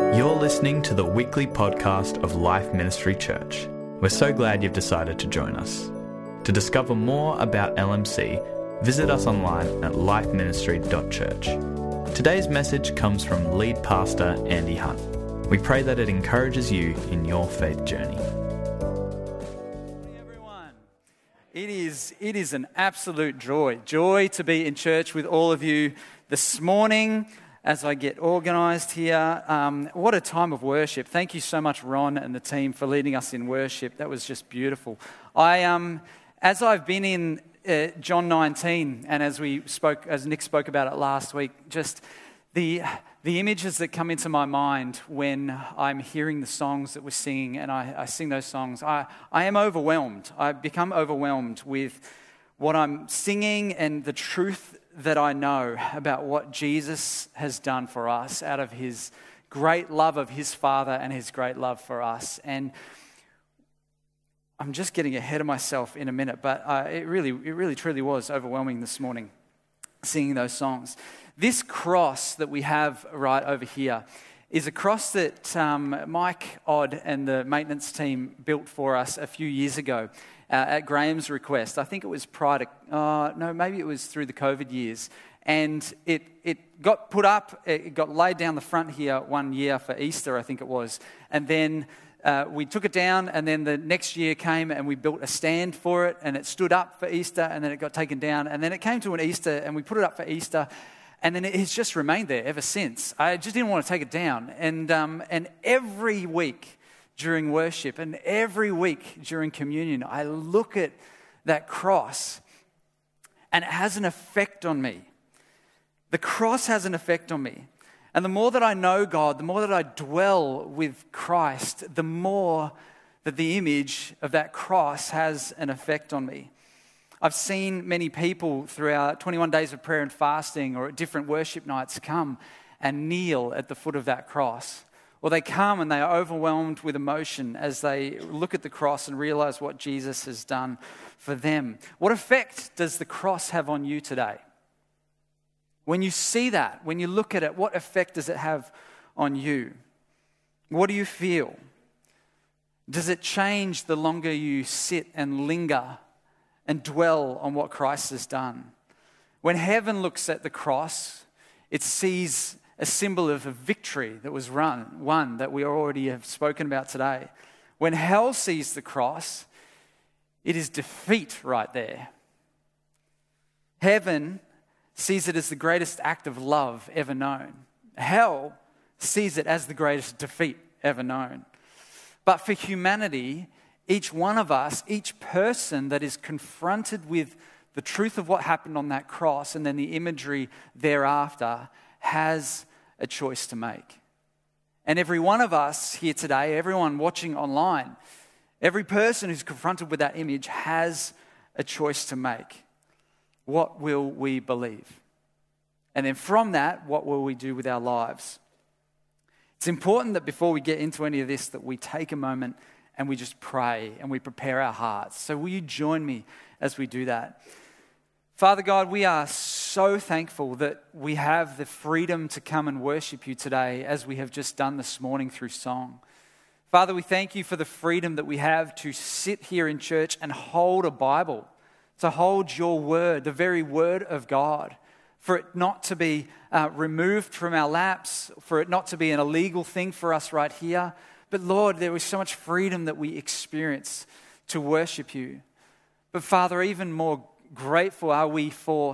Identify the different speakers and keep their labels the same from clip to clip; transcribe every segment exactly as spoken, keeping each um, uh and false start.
Speaker 1: You're listening to the weekly podcast of Life Ministry Church. We're so glad you've decided to join us. To discover more about L M C, visit us online at life ministry dot church. Today's message comes from lead pastor Andy Hunt. We pray that it encourages you in your faith journey.
Speaker 2: Hey everyone, it is, it is an absolute joy, joy to be in church with all of you this morning as I get organised here. Um, what a time of worship. Thank you so much, Ron and the team, for leading us in worship. That was just beautiful. I, um, as I've been in uh, John nineteen, and as we spoke, as Nick spoke about it last week, just the the images that come into my mind when I'm hearing the songs that we're singing, and I, I sing those songs, I, I am overwhelmed. I become overwhelmed with what I'm singing and the truth that I know about what Jesus has done for us out of his great love of his Father and his great love for us. And I'm just getting ahead of myself in a minute, but uh, it really, it really truly was overwhelming this morning, singing those songs. This cross that we have right over here is a cross that um, Mike Odd and the maintenance team built for us a few years ago uh, at Graham's request. I think it was prior to, uh, no, maybe it was through the COVID years. And it, it got put up, it got laid down the front here one year for Easter, I think it was. And then uh, we took it down, and then the next year came and we built a stand for it, and it stood up for Easter, and then it got taken down. And then it came to an Easter, and we put it up for Easter. And then it has just remained there ever since. I just didn't want to take it down. And um, and every week during worship and every week during communion, I look at that cross and it has an effect on me. The cross has an effect on me. And the more that I know God, the more that I dwell with Christ, the more that the image of that cross has an effect on me. I've seen many people throughout twenty-one days of prayer and fasting or at different worship nights come and kneel at the foot of that cross. Or they come and they are overwhelmed with emotion as they look at the cross and realize what Jesus has done for them. What effect does the cross have on you today? When you see that, when you look at it, what effect does it have on you? What do you feel? Does it change the longer you sit and linger and dwell on what Christ has done? When heaven looks at the cross, it sees a symbol of a victory that was run, one that we already have spoken about today. When hell sees the cross, it is defeat right there. Heaven sees it as the greatest act of love ever known. Hell sees it as the greatest defeat ever known. But for humanity, each one of us, each person that is confronted with the truth of what happened on that cross and then the imagery thereafter has a choice to make. And every one of us here today, everyone watching online, every person who's confronted with that image has a choice to make. What will we believe? And then from that, what will we do with our lives? It's important that before we get into any of this, that we take a moment and we just pray and we prepare our hearts. So will you join me as we do that? Father God, we are so thankful that we have the freedom to come and worship you today as we have just done this morning through song. Father, we thank you for the freedom that we have to sit here in church and hold a Bible, to hold your word, the very word of God, for it not to be uh, removed from our laps, for it not to be an illegal thing for us right here. But Lord, there is so much freedom that we experience to worship you. But Father, even more grateful are we for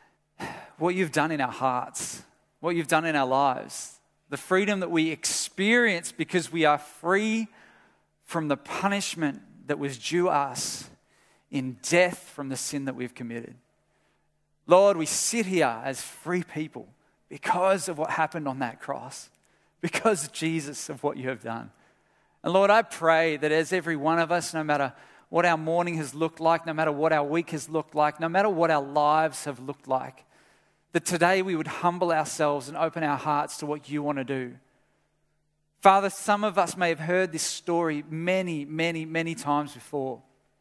Speaker 2: what you've done in our hearts, what you've done in our lives, the freedom that we experience because we are free from the punishment that was due us in death from the sin that we've committed. Lord, we sit here as free people because of what happened on that cross, because, Jesus, of what you have done. And Lord, I pray that as every one of us, no matter what our morning has looked like, no matter what our week has looked like, no matter what our lives have looked like, that today we would humble ourselves and open our hearts to what you want to do. Father, some of us may have heard this story many, many, many times before,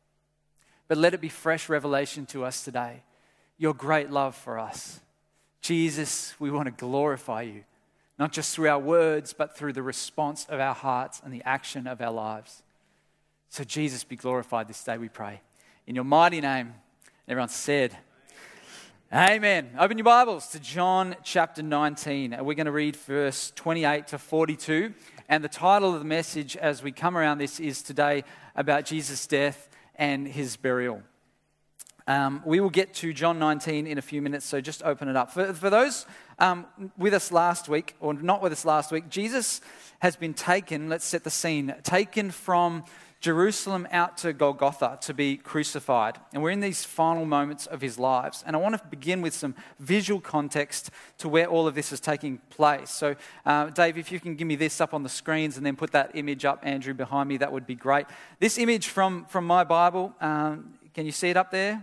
Speaker 2: but let it be fresh revelation to us today. Your great love for us. Jesus, we want to glorify you. not just through our words, but through the response of our hearts and the action of our lives. So Jesus, be glorified this day, we pray. In your mighty name, everyone said, amen. Open your Bibles to John chapter nineteen. We're going to read verse twenty-eight to forty-two. And the title of the message as we come around this is today about Jesus' death and his burial. Um, we will get to John nineteen in a few minutes, so just open it up. For, for those um, with us last week, or not with us last week, Jesus has been taken, let's set the scene, taken from Jerusalem out to Golgotha to be crucified. And we're in these final moments of his lives. And I want to begin with some visual context to where all of this is taking place. So, uh, Dave, if you can give me this up on the screens and then put that image up, Andrew, behind me, that would be great. This image from, from my Bible, um, can you see it up there?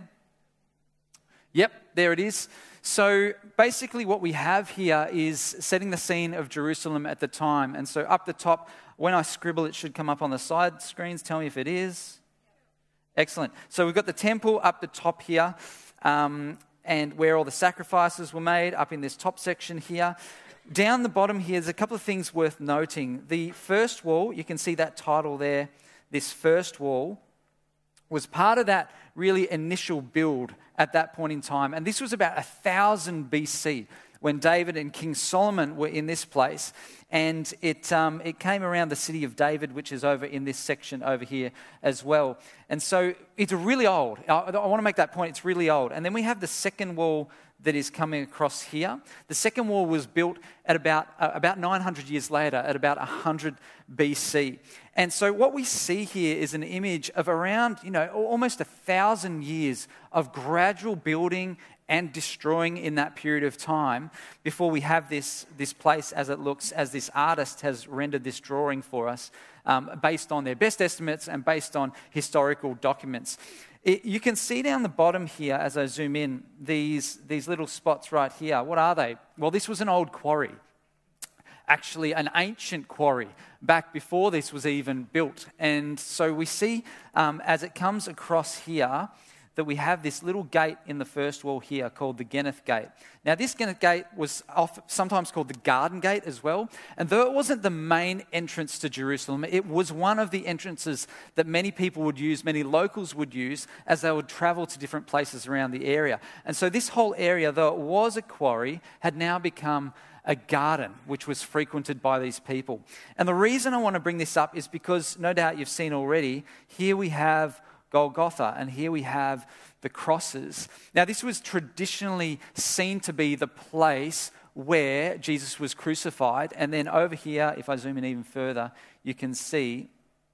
Speaker 2: Yep, there it is. So basically what we have here is setting the scene of Jerusalem at the time. And so up the top, when I scribble, it should come up on the side screens. Tell me if it is. Excellent. So we've got the temple up the top here, um, and where all the sacrifices were made, up in this top section here. Down the bottom here, there's a couple of things worth noting. The first wall, you can see that title there, this first wall, was part of that really initial build at that point in time. And this was about one thousand B C when David and King Solomon were in this place. And it um, it came around the city of David, which is over in this section over here as well. And so it's really old. I, I want to make that point. It's really old. And then we have the second wall that is coming across here. The second wall was built at about uh, about nine hundred years later, at about one hundred B C. And so what we see here is an image of around, you know, almost a thousand years of gradual building and destroying in that period of time before we have this, this place as it looks, as this artist has rendered this drawing for us, um, based on their best estimates and based on historical documents. It, you can see down the bottom here, as I zoom in, these, these little spots right here. What are they? Well, this was an old quarry. Actually, an ancient quarry back before this was even built. And so we see, um, as it comes across here, that we have this little gate in the first wall here called the Geneth Gate. Now, this Geneth Gate was often, sometimes called the Garden Gate as well. And though it wasn't the main entrance to Jerusalem, it was one of the entrances that many people would use, many locals would use, as they would travel to different places around the area. And so this whole area, though it was a quarry, had now become a garden, which was frequented by these people. And the reason I want to bring this up is because, no doubt you've seen already, here we have Golgotha, and here we have the crosses. Now, this was traditionally seen to be the place where Jesus was crucified. And then over here, if I zoom in even further, you can see,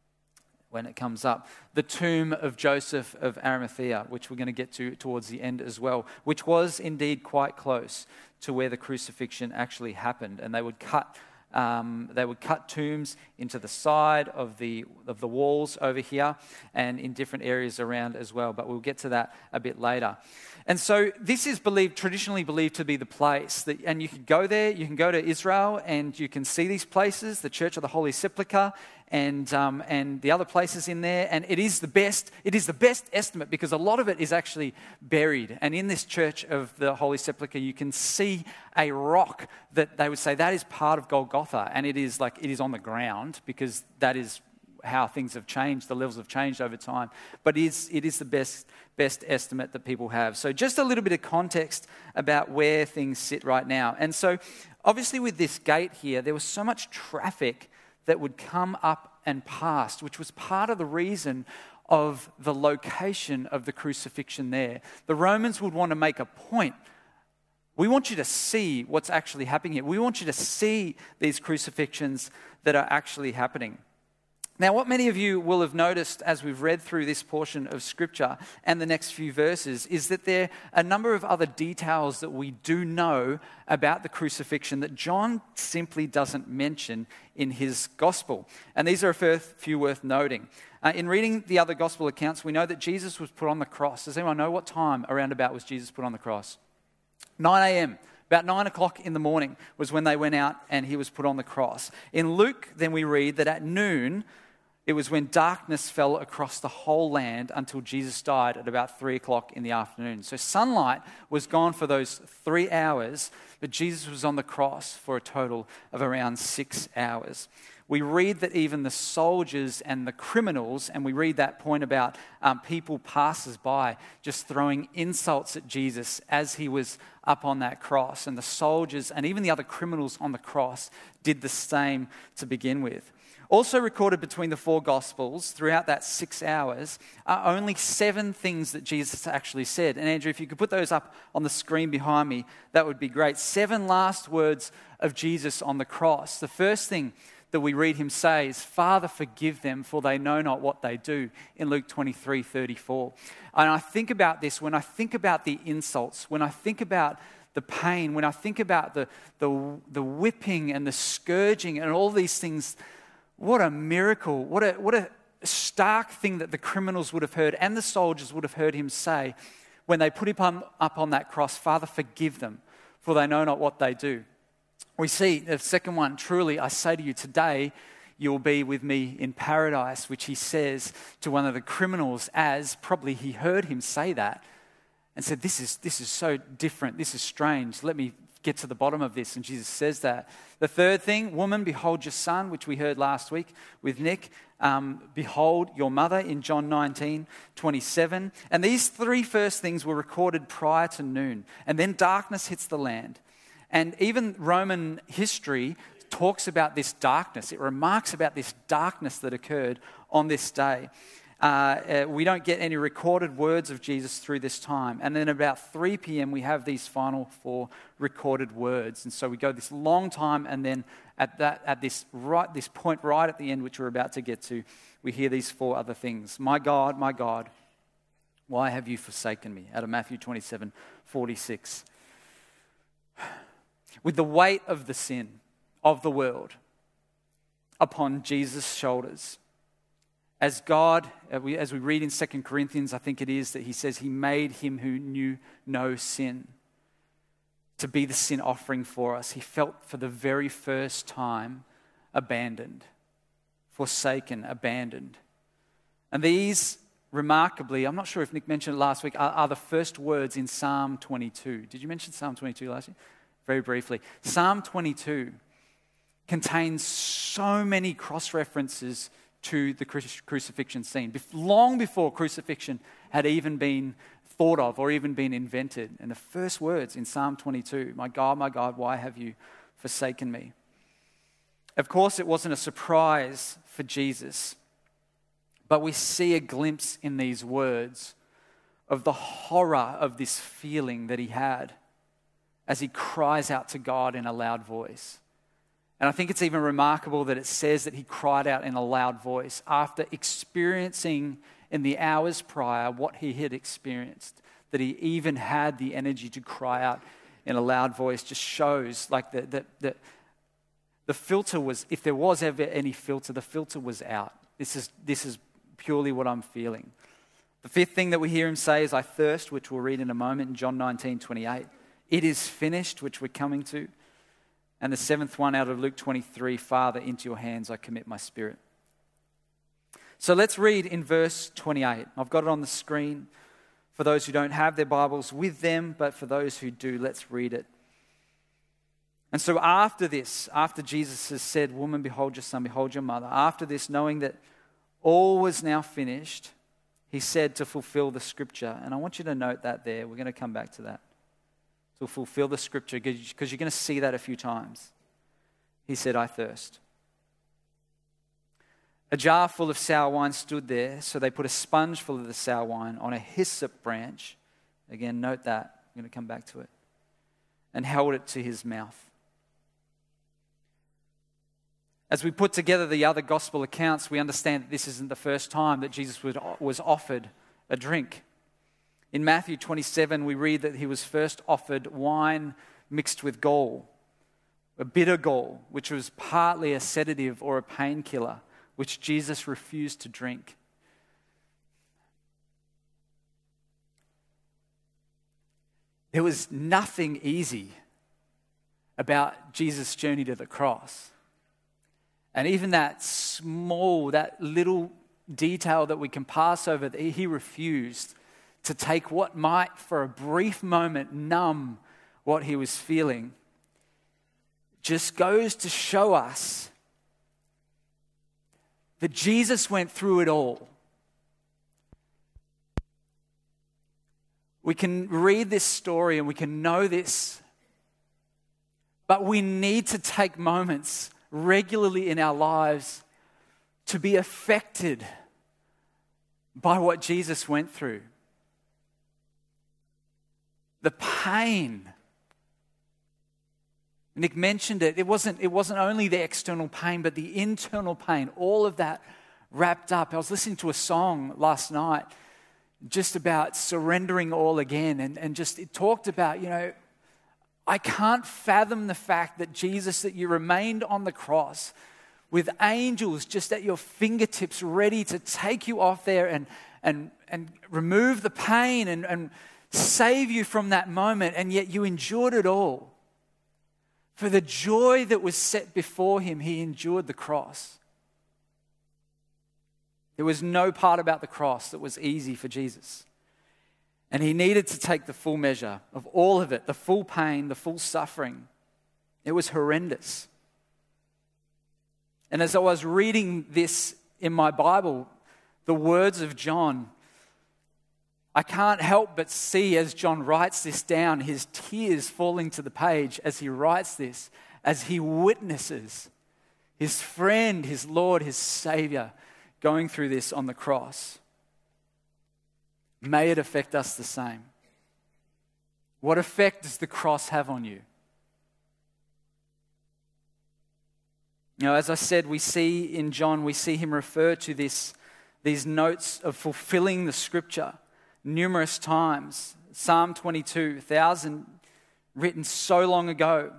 Speaker 2: when it comes up, the tomb of Joseph of Arimathea, which we're going to get to towards the end as well, which was indeed quite close to where the crucifixion actually happened. And they would cut Um, they would cut tombs into the side of the of the walls over here and in different areas around as well. But we'll get to that a bit later. And so this is believed, traditionally believed to be the place that, and you can go there, you can go to Israel and you can see these places, the Church of the Holy Sepulchre and um, and the other places in there. And it is the best, it is the best estimate because a lot of it is actually buried. And in this Church of the Holy Sepulchre, you can see a rock that they would say that is part of Golgotha. And it is like, it is on the ground because that is how things have changed, the levels have changed over time. But it is, it is the best best estimate that people have. So just a little bit of context about where things sit right now. And so obviously with this gate here, there was so much traffic that would come up and past, which was part of the reason of the location of the crucifixion there. The Romans would want to make a point. We want you to see what's actually happening here. We want you to see these crucifixions that are actually happening. Now, what many of you will have noticed as we've read through this portion of Scripture and the next few verses is that there are a number of other details that we do know about the crucifixion that John simply doesn't mention in his Gospel. And these are a few worth noting. Uh, in reading the other Gospel accounts, we know that Jesus was put on the cross. Does anyone know what time around about was Jesus put on the cross? nine a.m. About nine o'clock in the morning was when they went out and he was put on the cross. In Luke, then we read that at noon, it was when darkness fell across the whole land until Jesus died at about three o'clock in the afternoon. So sunlight was gone for those three hours but Jesus was on the cross for a total of around six hours. We read that even the soldiers and the criminals, and we read that point about um, people passers-by just throwing insults at Jesus as he was up on that cross. And the soldiers and even the other criminals on the cross did the same to begin with. Also recorded between the four Gospels throughout that six hours are only seven things that Jesus actually said. And Andrew, if you could put those up on the screen behind me, that would be great. Seven last words of Jesus on the cross. The first thing that we read him say is, "Father, forgive them, for they know not what they do," in Luke twenty-three thirty-four. And I think about this, when I think about the insults, when I think about the pain, when I think about the, the, the whipping and the scourging and all these things, what a miracle, what a, what a stark thing that the criminals would have heard and the soldiers would have heard him say when they put him on, up on that cross, "Father, forgive them, for they know not what they do." We see the second one, "Truly, I say to you, today you will be with me in paradise," which he says to one of the criminals as probably he heard him say that and said, this is, this is so different, this is strange, let me get to the bottom of this. And Jesus says that. The third thing, "Woman, behold your son," which we heard last week with Nick. Um, "behold your mother," in John nineteen twenty-seven. And these three first things were recorded prior to noon. And then darkness hits the land. And even Roman history talks about this darkness. It remarks about this darkness that occurred on this day. Uh, uh, we don't get any recorded words of Jesus through this time. And then about three p.m. we have these final four recorded words. And so we go this long time, and then at that at this right this point right at the end, which we're about to get to, we hear these four other things. "My God, my God, why have you forsaken me?" Out of Matthew twenty-seven forty-six. With the weight of the sin of the world upon Jesus' shoulders, as God, as we read in Second Corinthians, I think it is, that he says he made him who knew no sin to be the sin offering for us. He felt for the very first time abandoned, forsaken, abandoned. And these, remarkably, I'm not sure if Nick mentioned it last week, are, are the first words in Psalm twenty-two. Did you mention Psalm twenty-two last year? Very briefly. Psalm twenty-two contains so many cross-references to the crucifixion scene, long before crucifixion had even been thought of or even been invented. And the first words in Psalm twenty-two, "My God, my God, why have you forsaken me?" Of course, it wasn't a surprise for Jesus, but we see a glimpse in these words of the horror of this feeling that he had as he cries out to God in a loud voice. And I think it's even remarkable that it says that he cried out in a loud voice after experiencing in the hours prior what he had experienced, that he even had the energy to cry out in a loud voice. Just shows like that the, the, the filter was, if there was ever any filter, the filter was out. This is, this is purely what I'm feeling. The fifth thing that we hear him say is, "I thirst," which we'll read in a moment in John nineteen twenty-eight. "It is finished," which we're coming to. And the seventh one out of Luke twenty-three, "Father, into your hands I commit my spirit." So let's read in verse twenty-eight. I've got it on the screen for those who don't have their Bibles with them, but for those who do, let's read it. And so after this, after Jesus has said, "Woman, behold your son, behold your mother," after this, knowing that all was now finished, he said, to fulfill the scripture. And I want you to note that there. We're going to come back to that. To fulfill the scripture, because you're going to see that a few times. He said, "I thirst." A jar full of sour wine stood there, so they put a sponge full of the sour wine on a hyssop branch. Again, note that. I'm going to come back to it. And held it to his mouth. As we put together the other gospel accounts, we understand that this isn't the first time that Jesus was offered a drink. In Matthew twenty-seven, we read that he was first offered wine mixed with gall, a bitter gall, which was partly a sedative or a painkiller, which Jesus refused to drink. There was nothing easy about Jesus' journey to the cross. And even that small, that little detail that we can pass over, that he refused to take what might, for a brief moment, numb what he was feeling. just goes to show us that Jesus went through it all. We can read this story and we can know this, but we need to take moments regularly in our lives to be affected by what Jesus went through. The pain. Nick mentioned it. It wasn't, it wasn't only the external pain, but the internal pain. All of that wrapped up. I was listening to a song last night just about surrendering all again. And, and just it talked about, you know, I can't fathom the fact that Jesus, that you remained on the cross with angels just at your fingertips ready to take you off there and, and, and remove the pain and, and save you from that moment. And yet you endured it all. For the joy that was set before him, he endured the cross. There was no part about the cross that was easy for Jesus. And he needed to take the full measure of all of it, the full pain, the full suffering. It was horrendous. And as I was reading this in my Bible, the words of John, I can't help but see as John writes this down, his tears falling to the page as he writes this, as he witnesses his friend, his Lord, his Savior, going through this on the cross. May it affect us the same. What effect does the cross have on you? You know, as I said, we see in John, we see him refer to this, these notes of fulfilling the scripture numerous times. Psalm twenty-two, a thousand written so long ago.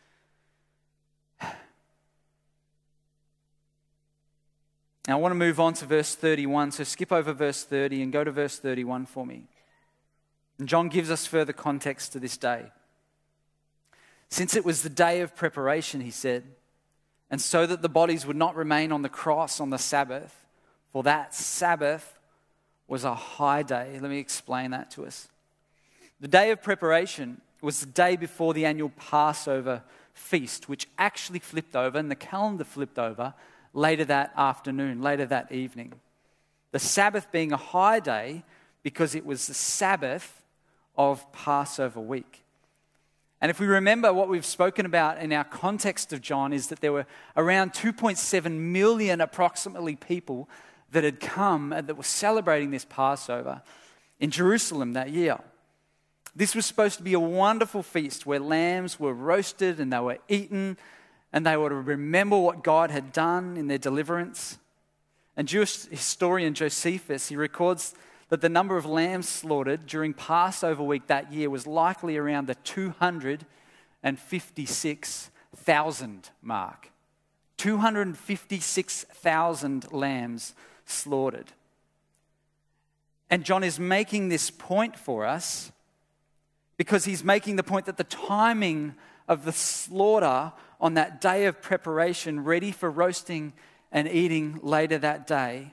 Speaker 2: Now I want to move on to verse thirty-one, so skip over verse thirty and go to verse thirty-one for me. And John gives us further context to this day. Since it was the day of preparation, he said, and so that the bodies would not remain on the cross on the Sabbath, for that Sabbath was a high day. Let me explain that to us. The day of preparation was the day before the annual Passover feast, which actually flipped over, and the calendar flipped over later that afternoon, later that evening. The Sabbath being a high day because it was the Sabbath of Passover week. And if we remember what we've spoken about in our context of John is that there were around two point seven million approximately people that had come and that were celebrating this Passover in Jerusalem that year. This was supposed to be a wonderful feast where lambs were roasted and they were eaten and they were to remember what God had done in their deliverance. And Jewish historian Josephus, he records that the number of lambs slaughtered during Passover week that year was likely around the two hundred fifty-six thousand mark. two hundred fifty-six thousand lambs slaughtered. And John is making this point for us because he's making the point that the timing of the slaughter on that day of preparation, ready for roasting and eating later that day,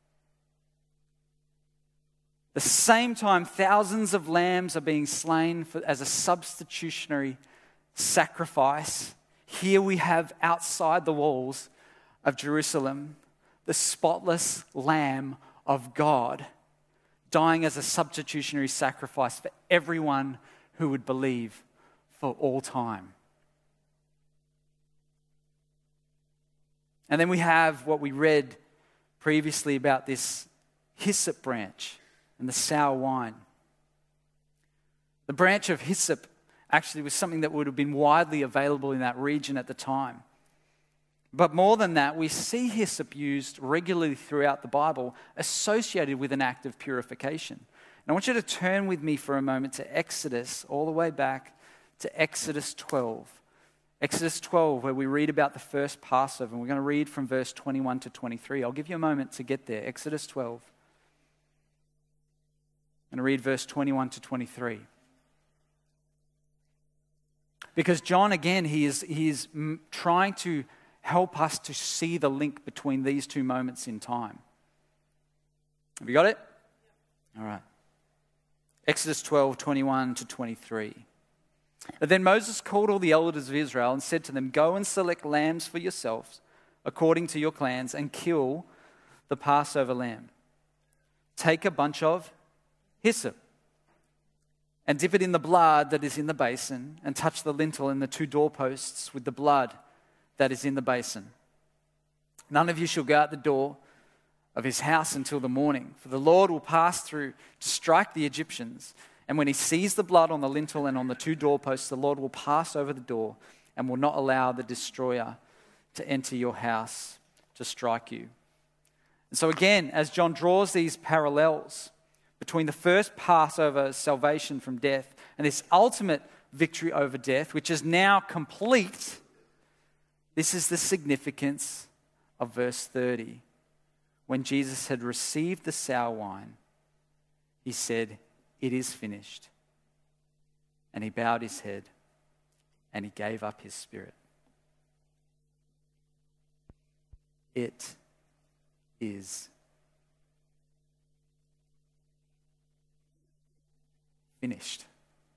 Speaker 2: the same time thousands of lambs are being slain for, as a substitutionary sacrifice, here we have outside the walls of Jerusalem the spotless Lamb of God dying as a substitutionary sacrifice for everyone who would believe for all time. And then we have what we read previously about this hyssop branch and the sour wine. The branch of hyssop actually was something that would have been widely available in that region at the time. But more than that, we see hyssop used regularly throughout the Bible associated with an act of purification. And I want you to turn with me for a moment to Exodus, all the way back to Exodus twelve. Exodus twelve, where we read about the first Passover, and we're going to read from verse twenty-one to twenty-three. I'll give you a moment to get there. Exodus twelve. I'm going to read verse twenty-one to twenty-three. Because John, again, he is, he is trying to help us to see the link between these two moments in time. Have you got it? All right. Exodus twelve, twenty-one to twenty-three. But then Moses called all the elders of Israel and said to them, "Go and select lambs for yourselves according to your clans and kill the Passover lamb. Take a bunch of hyssop and dip it in the blood that is in the basin and touch the lintel and the two doorposts with the blood that is in the basin. None of you shall go out the door of his house until the morning, for the Lord will pass through to strike the Egyptians. And when he sees the blood on the lintel and on the two doorposts, the Lord will pass over the door and will not allow the destroyer to enter your house to strike you." And so again, as John draws these parallels between the first Passover salvation from death and this ultimate victory over death, which is now complete, this is the significance of verse thirty. When Jesus had received the sour wine, he said, "It is finished." And he bowed his head and he gave up his spirit. It is finished.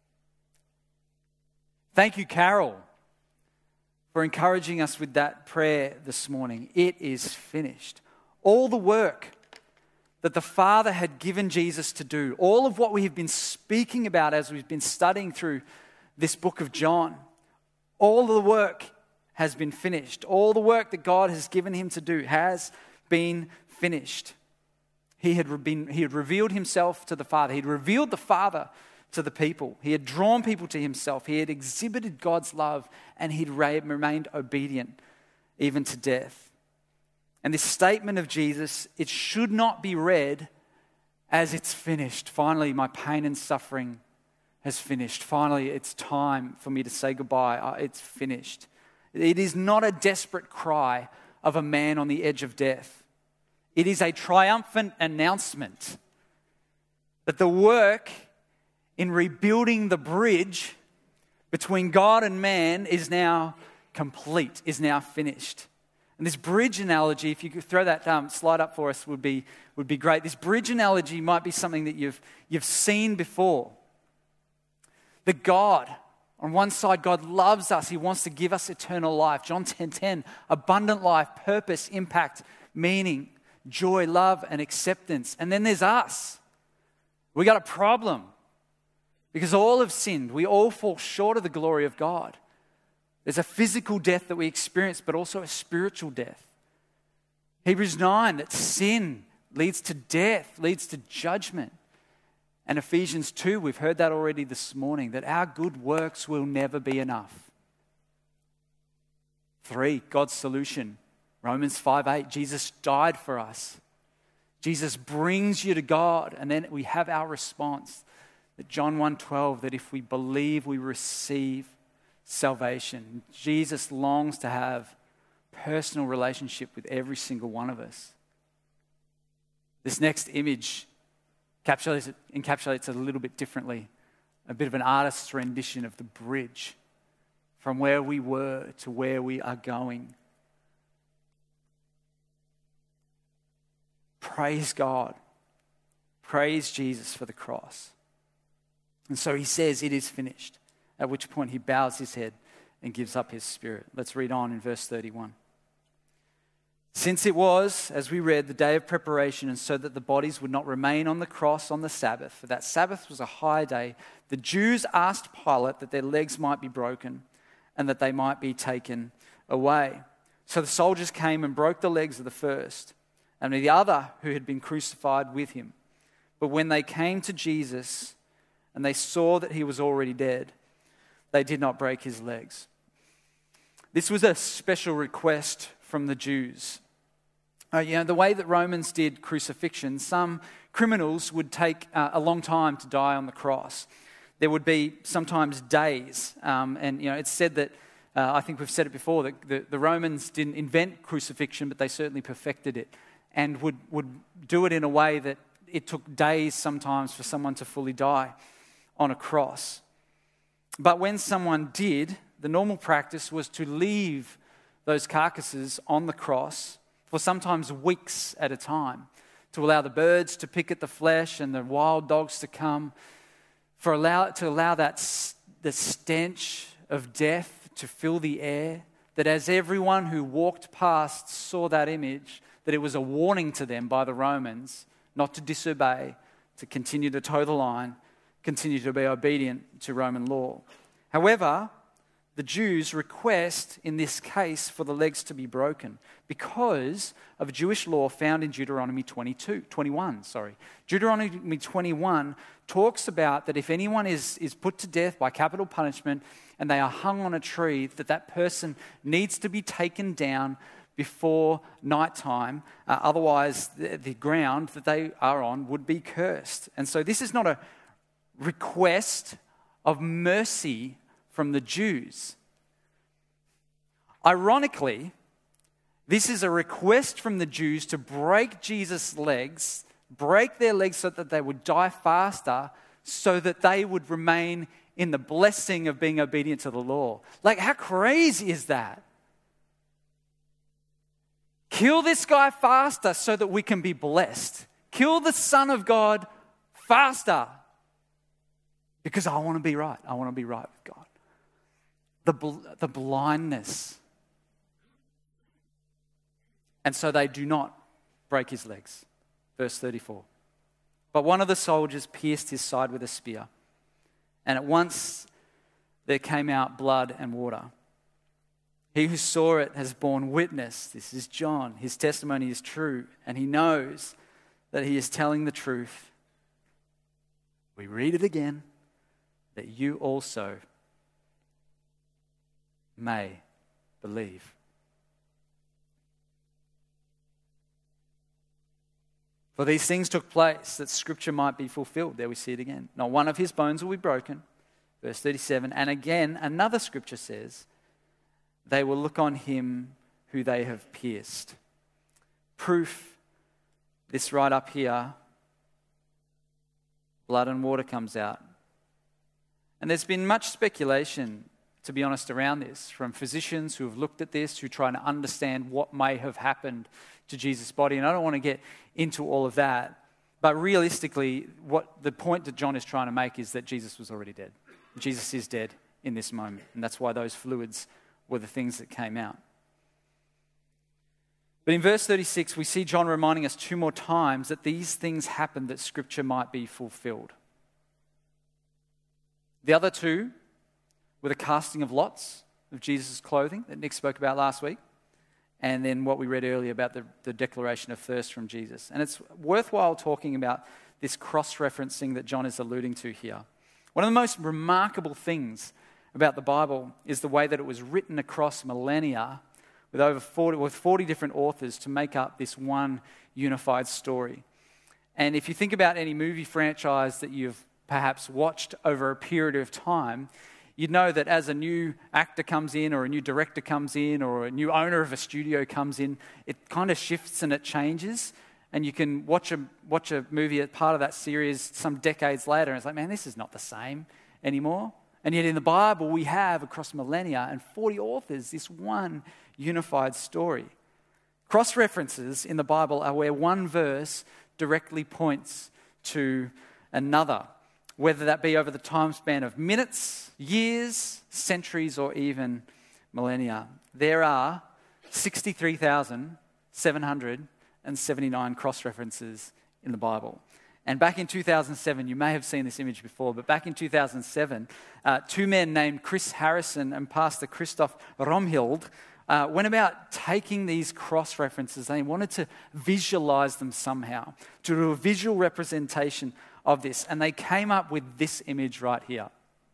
Speaker 2: Thank you, Carol, for encouraging us with that prayer this morning. It is finished. All the work that the Father had given Jesus to do, all of what we have been speaking about as we've been studying through this book of John, all the work has been finished. All the work that God has given him to do has been finished. He had been, he had revealed himself to the Father. He had revealed the Father to the people. He had drawn people to himself. He had exhibited God's love, and he'd remained obedient even to death. And this statement of Jesus, it should not be read as it's finished. Finally, my pain and suffering has finished. Finally, it's time for me to say goodbye. It's finished. It is not a desperate cry of a man on the edge of death. It is a triumphant announcement that the work in rebuilding the bridge between God and man is now complete, is now finished. And this bridge analogy, if you could throw that um, slide up for us, would be would be great. This bridge analogy might be something that you've you've seen before. That God, on one side, God loves us. He wants to give us eternal life. John ten ten, abundant life, purpose, impact, meaning, joy, love, and acceptance. And then there's us. We got a problem. Because all have sinned. We all fall short of the glory of God. There's a physical death that we experience, but also a spiritual death. Hebrews nine, that sin leads to death, leads to judgment. And Ephesians two, we've heard that already this morning, that our good works will never be enough. Three, God's solution. Romans five eight, Jesus died for us. Jesus brings you to God, and then we have our response. That John one twelve, that if we believe, we receive salvation. Jesus longs to have personal relationship with every single one of us. This next image encapsulates it, encapsulates it a little bit differently. A bit of an artist's rendition of the bridge from where we were to where we are going. Praise God. Praise Jesus for the cross. And so he says, "It is finished," at which point he bows his head and gives up his spirit. Let's read on in verse thirty-one. "Since it was, as we read, the day of preparation, and so that the bodies would not remain on the cross on the Sabbath, for that Sabbath was a high day, the Jews asked Pilate that their legs might be broken and that they might be taken away. So the soldiers came and broke the legs of the first and the other who had been crucified with him. But when they came to Jesus and they saw that he was already dead, they did not break his legs." This was a special request from the Jews. Uh, you know, the way that Romans did crucifixion, some criminals would take uh, a long time to die on the cross. There would be sometimes days, um, and you know, it's said that, uh, I think we've said it before, that the, the Romans didn't invent crucifixion, but they certainly perfected it, and would, would do it in a way that it took days sometimes for someone to fully die on a cross. But when someone did, the normal practice was to leave those carcasses on the cross for sometimes weeks at a time, to allow the birds to pick at the flesh and the wild dogs to come, for allow to allow that the stench of death to fill the air, that as everyone who walked past saw that image, that it was a warning to them by the Romans not to disobey, to continue to toe the line, continue to be obedient to Roman law. However, the Jews request in this case for the legs to be broken because of a Jewish law found in Deuteronomy twenty-two, twenty-one. Sorry. Deuteronomy twenty-one talks about that if anyone is, is put to death by capital punishment and they are hung on a tree, that that person needs to be taken down before nighttime. Uh, otherwise, the, the ground that they are on would be cursed. And so this is not a request of mercy from the Jews. Ironically, this is a request from the Jews to break Jesus' legs, break their legs so that they would die faster, so that they would remain in the blessing of being obedient to the law. Like, how crazy is that? Kill this guy faster so that we can be blessed. Kill the Son of God faster because I want to be right. I want to be right with God. The, bl- the blindness. And so they do not break his legs. Verse thirty-four. But one of the soldiers pierced his side with a spear, and at once there came out blood and water. He who saw it has borne witness. This is John. His testimony is true, and he knows that he is telling the truth. We read it again, that you also may believe. For these things took place that Scripture might be fulfilled. There we see it again. Not one of his bones will be broken. Verse thirty-seven. And again, another Scripture says, they will look on him who they have pierced. Proof, this right up here, blood and water comes out. And there's been much speculation, to be honest, around this, from physicians who have looked at this, who try to understand what may have happened to Jesus' body. And I don't want to get into all of that. But realistically, what the point that John is trying to make is that Jesus was already dead. Jesus is dead in this moment. And that's why those fluids were the things that came out. But in verse thirty-six, we see John reminding us two more times that these things happened that Scripture might be fulfilled. The other two were the casting of lots of Jesus' clothing that Nick spoke about last week, and then what we read earlier about the, the declaration of thirst from Jesus. And it's worthwhile talking about this cross-referencing that John is alluding to here. One of the most remarkable things about the Bible is the way that it was written across millennia with over forty, with forty different authors to make up this one unified story. And if you think about any movie franchise that you've perhaps watched over a period of time, you'd know that as a new actor comes in or a new director comes in or a new owner of a studio comes in, it kind of shifts and it changes. And you can watch a watch a movie as part of that series some decades later, and it's like, man, this is not the same anymore. And yet in the Bible, we have, across millennia and forty authors, this one unified story. Cross-references in the Bible are where one verse directly points to another, whether that be over the time span of minutes, years, centuries, or even millennia. There are sixty-three thousand seven hundred seventy-nine cross-references in the Bible. And back in two thousand seven, you may have seen this image before, but back in two thousand seven, uh, two men named Chris Harrison and Pastor Christoph Romhild uh, went about taking these cross-references. They wanted to visualize them somehow, to do a visual representation of this. And they came up with this image right here.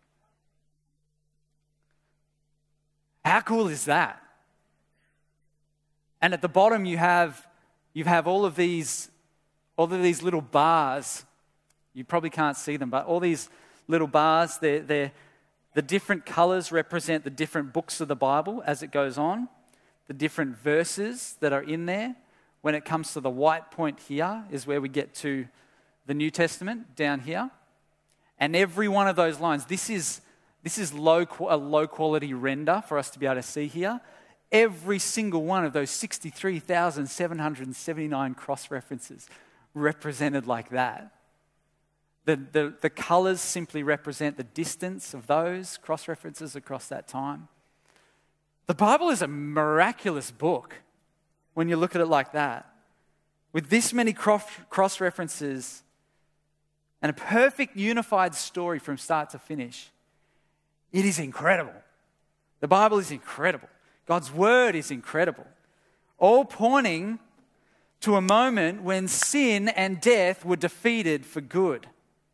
Speaker 2: How cool is that? And at the bottom, you have you have all of these all of these little bars. You probably can't see them, but all these little bars, they're, they're, the different colors represent the different books of the Bible as it goes on, the different verses that are in there. When it comes to the white point here is where we get to the New Testament down here. And every one of those lines, this is, this is low, a low quality render for us to be able to see here. Every single one of those sixty-three thousand seven hundred seventy-nine cross-references represented like that. The, the, the colours simply represent the distance of those cross-references across that time. The Bible is a miraculous book when you look at it like that. With this many cross-references and a perfect unified story from start to finish, it is incredible. The Bible is incredible. God's word is incredible. All pointing to a moment when sin and death were defeated for good.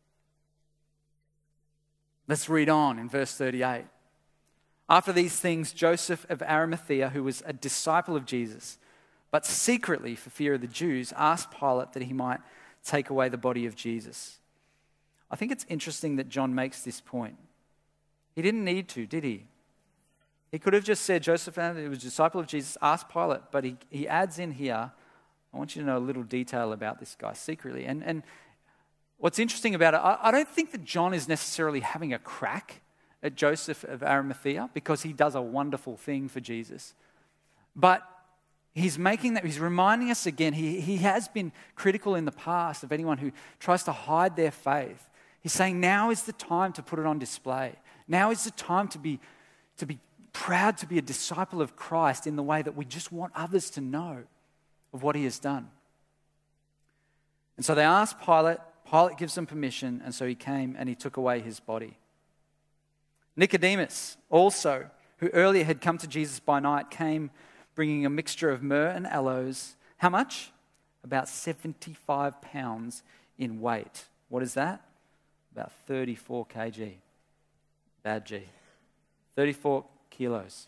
Speaker 2: Let's read on in verse thirty-eight. After these things, Joseph of Arimathea, who was a disciple of Jesus, but secretly for fear of the Jews, asked Pilate that he might take away the body of Jesus. I think it's interesting that John makes this point. He didn't need to, did he? He could have just said, Joseph, who was a disciple of Jesus, asked Pilate, but he, he adds in here, I want you to know a little detail about this guy secretly. And, and what's interesting about it, I, I don't think that John is necessarily having a crack at Joseph of Arimathea because he does a wonderful thing for Jesus. But he's making that, he's reminding us again, he, he has been critical in the past of anyone who tries to hide their faith. He's saying now is the time to put it on display. Now is the time to be, to be proud to be a disciple of Christ in the way that we just want others to know of what he has done. And so they asked Pilate, Pilate gives them permission, and so he came and he took away his body. Nicodemus also, who earlier had come to Jesus by night, came bringing a mixture of myrrh and aloes. How much? About seventy-five pounds in weight. What is that? About thirty-four kilograms. Bad G. thirty-four kilos.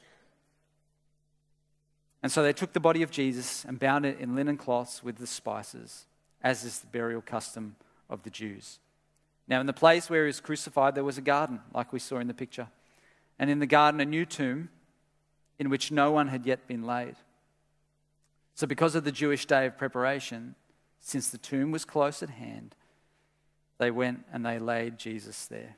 Speaker 2: And so they took the body of Jesus and bound it in linen cloths with the spices, as is the burial custom of the Jews. Now, in the place where he was crucified, there was a garden, like we saw in the picture. And in the garden, a new tomb in which no one had yet been laid. So because of the Jewish day of preparation, since the tomb was close at hand, they went and they laid Jesus there.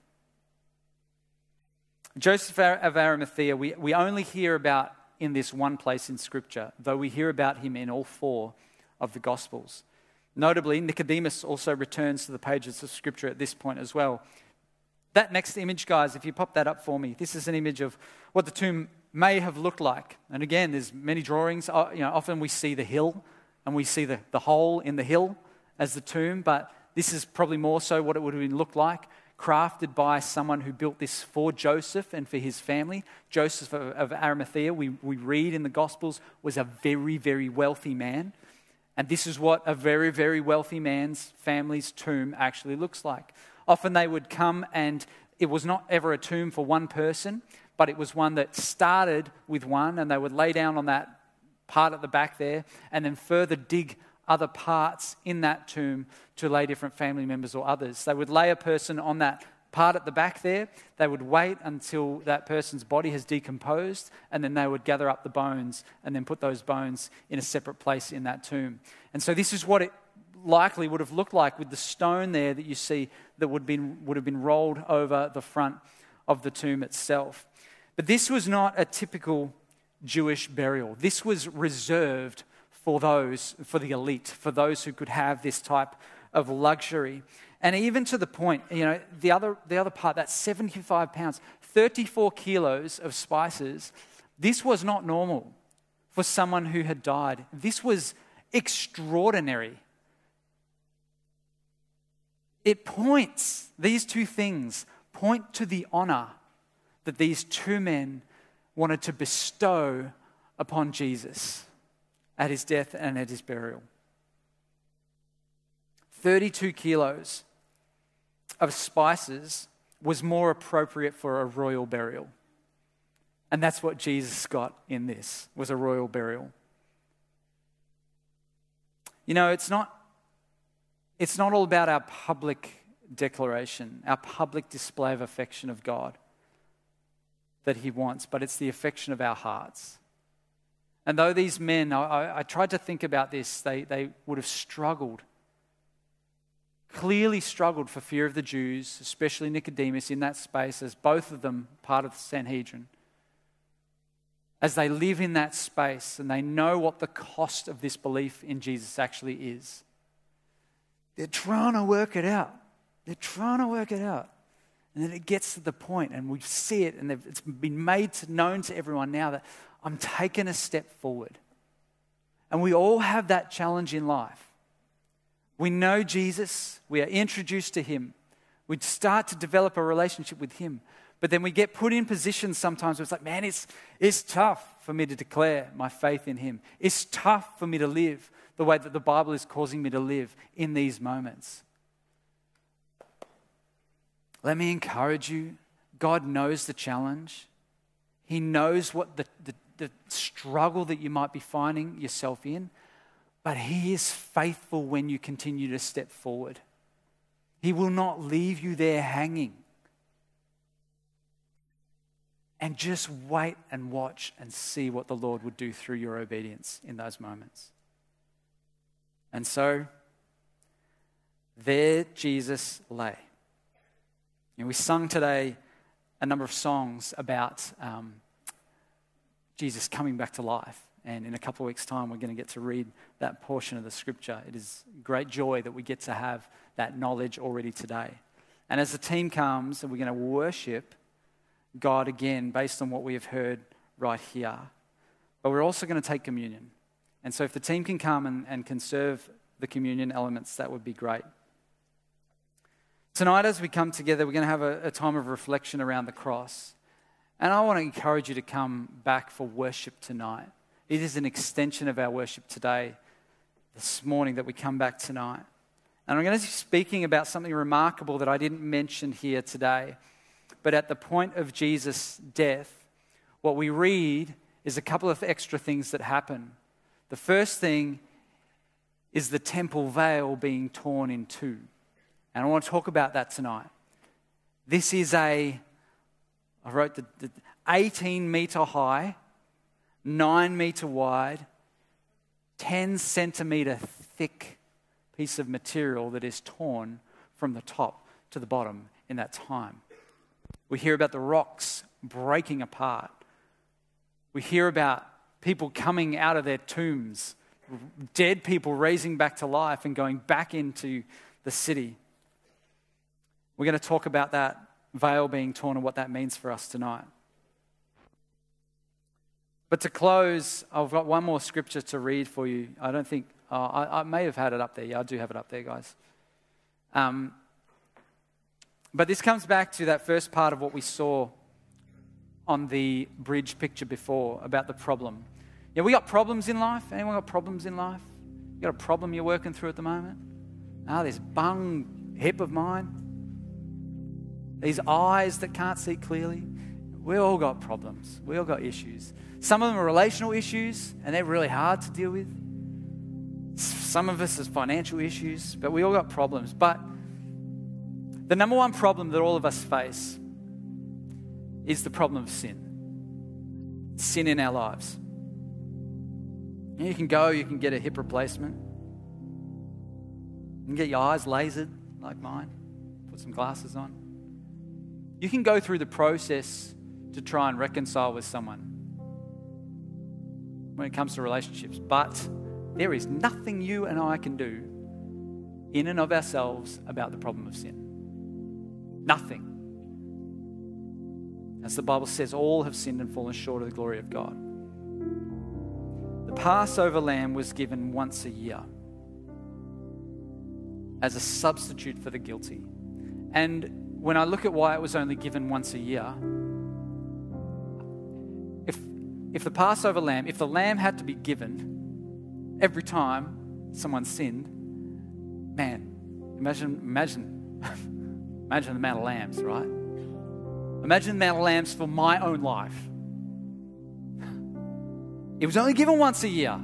Speaker 2: Joseph of Arimathea, we, we only hear about in this one place in Scripture, though we hear about him in all four of the Gospels. Notably, Nicodemus also returns to the pages of Scripture at this point as well. That next image, guys, if you pop that up for me, this is an image of what the tomb may have looked like. And again, there's many drawings. You know, often we see the hill and we see the, the hole in the hill as the tomb, but this is probably more so what it would have looked like, crafted by someone who built this for Joseph and for his family. Joseph of, of Arimathea, we, we read in the Gospels, was a very, very wealthy man. And this is what a very, very wealthy man's family's tomb actually looks like. Often they would come and it was not ever a tomb for one person, but it was one that started with one and they would lay down on that part at the back there and then further dig other parts in that tomb to lay different family members or others. They would lay a person on that part at the back there. They would wait until that person's body has decomposed, and then they would gather up the bones and then put those bones in a separate place in that tomb. And so this is what it likely would have looked like with the stone there that you see that would, been, would have been rolled over the front of the tomb itself. But this was not a typical Jewish burial. This was reserved for those, for the elite, for those who could have this type of luxury. And even to the point, you know, the other the other part, that seventy-five pounds, thirty-four kilos of spices, this was not normal for someone who had died. This was extraordinary. It points, these two things point to the honor that these two men wanted to bestow upon Jesus at his death and at his burial. thirty-two kilos of spices was more appropriate for a royal burial. And that's what Jesus got in this, was a royal burial. You know, it's not, it's not all about our public declaration, our public display of affection of God that he wants, but it's the affection of our hearts. And though these men, I, I tried to think about this, they, they would have struggled, clearly struggled for fear of the Jews, especially Nicodemus in that space, as both of them part of the Sanhedrin. As they live in that space and they know what the cost of this belief in Jesus actually is. They're trying to work it out. They're trying to work it out. And then it gets to the point, and we see it, and it's been made to, known to everyone now that I'm taking a step forward. And we all have that challenge in life. We know Jesus, we are introduced to him, we start to develop a relationship with him, but then we get put in positions sometimes where it's like, man, it's, it's tough for me to declare my faith in him. It's tough for me to live the way that the Bible is causing me to live in these moments. Let me encourage you, God knows the challenge. He knows what the, the, the struggle that you might be finding yourself in, but he is faithful when you continue to step forward. He will not leave you there hanging. And just wait and watch and see what the Lord would do through your obedience in those moments. And so, there Jesus lay. And we sung today a number of songs about um, Jesus coming back to life. And in a couple of weeks' time, we're going to get to read that portion of the scripture. It is great joy that we get to have that knowledge already today. And as the team comes, and we're going to worship God again based on what we have heard right here. But we're also going to take communion. And so if the team can come and, and can serve the communion elements, that would be great. Tonight, as we come together, we're going to have a, a time of reflection around the cross. And I want to encourage you to come back for worship tonight. It is an extension of our worship today, this morning, that we come back tonight. And I'm going to be speaking about something remarkable that I didn't mention here today. But at the point of Jesus' death, what we read is a couple of extra things that happen. The first thing is the temple veil being torn in two. And I want to talk about that tonight. This is a, I wrote the, the eighteen meter high, nine meter wide, ten centimeter thick piece of material that is torn from the top to the bottom in that time. We hear about the rocks breaking apart. We hear about people coming out of their tombs, dead people raising back to life and going back into the city. We're going to talk about that veil being torn and what that means for us tonight. But to close, I've got one more scripture to read for you. I don't think, uh, I, I may have had it up there. Yeah, I do have it up there, guys. Um, but this comes back to that first part of what we saw on the bridge picture before about the problem. Yeah, we got problems in life. Anyone got problems in life? You got a problem you're working through at the moment? Ah, this bung hip of mine. These eyes that can't see clearly. We all got problems. We all got issues. Some of them are relational issues, and they're really hard to deal with. Some of us is financial issues, but we all got problems. But the number one problem that all of us face is the problem of sin. Sin in our lives. And you can go, you can get a hip replacement. You can get your eyes lasered, like mine. Put some glasses on. You can go through the process to try and reconcile with someone when it comes to relationships. But there is nothing you and I can do in and of ourselves about the problem of sin. Nothing. As the Bible says, all have sinned and fallen short of the glory of God. The Passover lamb was given once a year as a substitute for the guilty. And when I look at why it was only given once a year, if if the Passover lamb, if the lamb had to be given every time someone sinned, man, imagine, imagine, imagine the amount of lambs, right? Imagine the amount of lambs for my own life. It was only given once a year.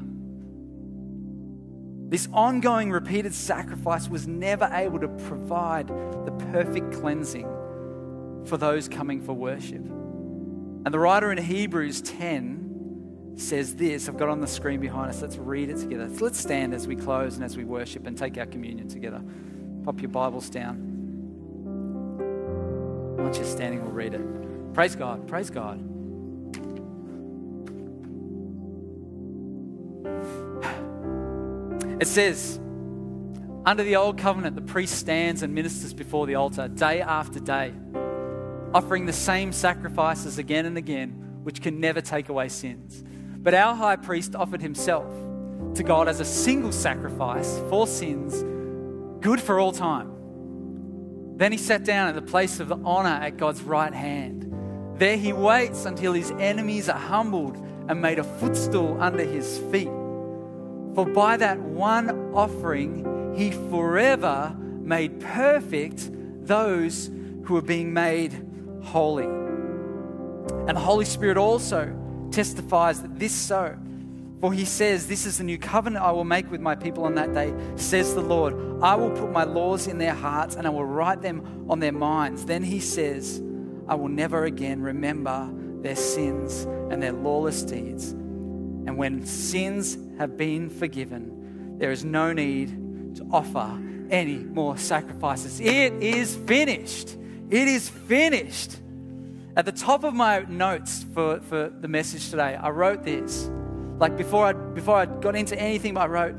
Speaker 2: This ongoing, repeated sacrifice was never able to provide the perfect cleansing for those coming for worship. And the writer in Hebrews ten says this. I've got it on the screen behind us. Let's read it together. So let's stand as we close and as we worship and take our communion together. Pop your Bibles down. Once you're standing, we'll read it. Praise God. Praise God. It says, Under the old covenant, the priest stands and ministers before the altar day after day, offering the same sacrifices again and again, which can never take away sins. But our high priest offered himself to God as a single sacrifice for sins, good for all time. Then he sat down at the place of the honor at God's right hand. There he waits until his enemies are humbled and made a footstool under his feet. For by that one offering, he forever made perfect those who are being made holy. And the Holy Spirit also testifies that this so. For he says, this is the new covenant I will make with my people on that day, says the Lord. I will put my laws in their hearts and I will write them on their minds. Then he says, I will never again remember their sins and their lawless deeds. And when sins have been forgiven, there is no need to offer any more sacrifices. It is finished. It is finished. At the top of my notes for, for the message today, I wrote this. Like before I, before I got into anything, I wrote,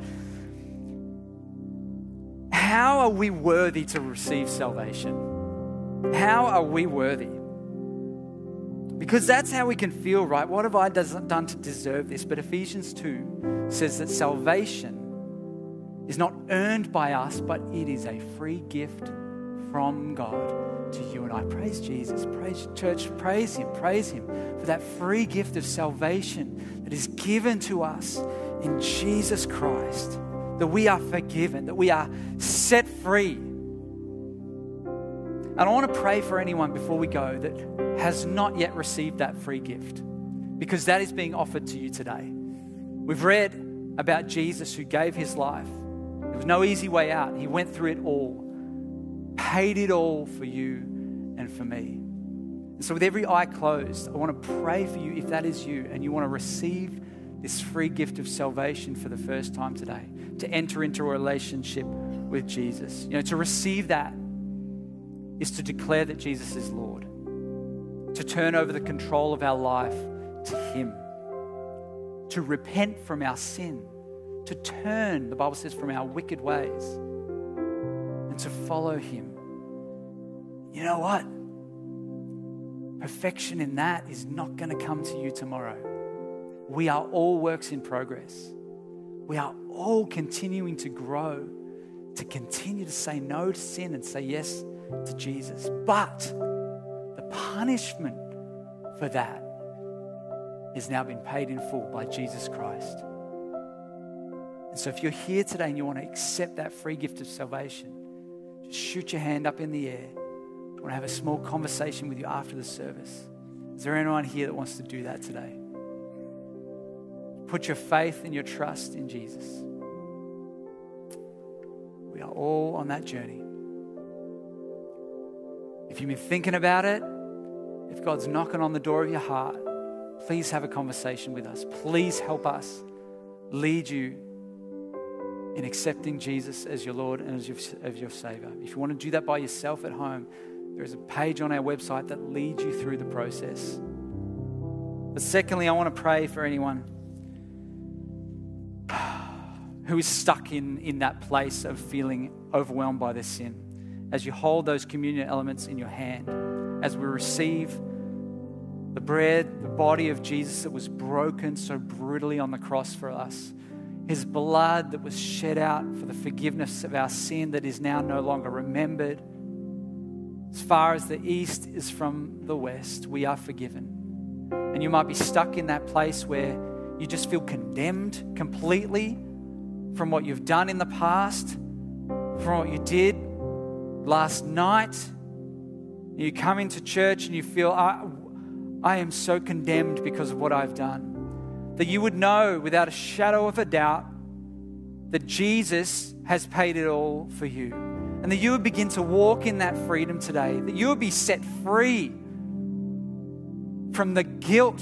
Speaker 2: how are we worthy to receive salvation? How are we worthy? Because that's how we can feel, right? What have I done to deserve this? But Ephesians two says that salvation is not earned by us, but it is a free gift from God to you and I. Praise Jesus, praise church, praise him, praise him for that free gift of salvation that is given to us in Jesus Christ, that we are forgiven, that we are set free. And I want to pray for anyone before we go that has not yet received that free gift, because that is being offered to you today. We've read about Jesus who gave his life. There was no easy way out. He went through it all, paid it all for you and for me. And so with every eye closed, I want to pray for you if that is you and you want to receive this free gift of salvation for the first time today, to enter into a relationship with Jesus. You know, to receive that is to declare that Jesus is Lord, to turn over the control of our life to him, to repent from our sin, to turn, the Bible says, from our wicked ways and to follow him. You know what? Perfection in that is not going to come to you tomorrow. We are all works in progress. We are all continuing to grow, to continue to say no to sin and say yes to Jesus. But the punishment for that has now been paid in full by Jesus Christ. And so if you're here today and you want to accept that free gift of salvation, just shoot your hand up in the air. I want to have a small conversation with you after the service. Is there anyone here that wants to do that today? Put your faith and your trust in Jesus. We are all on that journey. If you've been thinking about it, if God's knocking on the door of your heart, please have a conversation with us. Please help us lead you in accepting Jesus as your Lord and as your, as your Savior. If you want to do that by yourself at home, there is a page on our website that leads you through the process. But secondly, I want to pray for anyone who is stuck in, in that place of feeling overwhelmed by their sin. As you hold those communion elements in your hand, as we receive the bread, the body of Jesus that was broken so brutally on the cross for us, his blood that was shed out for the forgiveness of our sin that is now no longer remembered. As far as the east is from the west, we are forgiven. And you might be stuck in that place where you just feel condemned completely from what you've done in the past, from what you did last night. You come into church and you feel, I, I am so condemned because of what I've done. That you would know without a shadow of a doubt that Jesus has paid it all for you. And that you would begin to walk in that freedom today. That you would be set free from the guilt,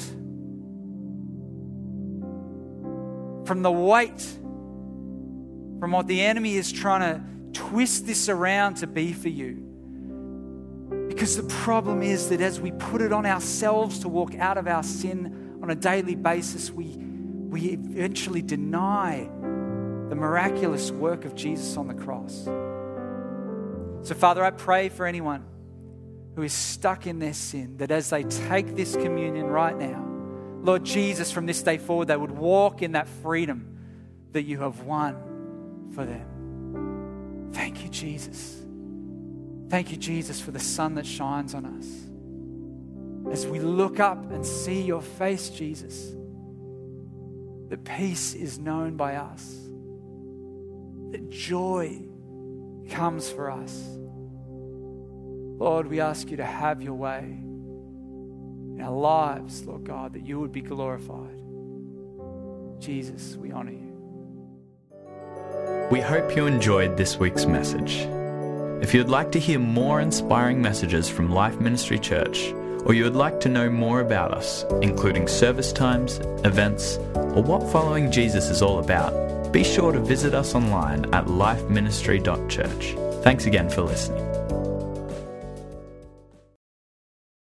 Speaker 2: from the weight, from what the enemy is trying to twist this around to be for you. Because the problem is that as we put it on ourselves to walk out of our sin on a daily basis, we, we eventually deny the miraculous work of Jesus on the cross. So, Father, I pray for anyone who is stuck in their sin, that as they take this communion right now, Lord Jesus, from this day forward, they would walk in that freedom that you have won for them. Thank you, Jesus. Thank you, Jesus, for the sun that shines on us. As we look up and see your face, Jesus, that peace is known by us, that joy comes for us. Lord, we ask you to have your way in our lives, Lord God, that you would be glorified. Jesus, we honor you.
Speaker 1: We hope you enjoyed this week's message. If you'd like to hear more inspiring messages from Life Ministry Church, or you would like to know more about us, including service times, events, or what following Jesus is all about, be sure to visit us online at life ministry dot church. Thanks again for listening.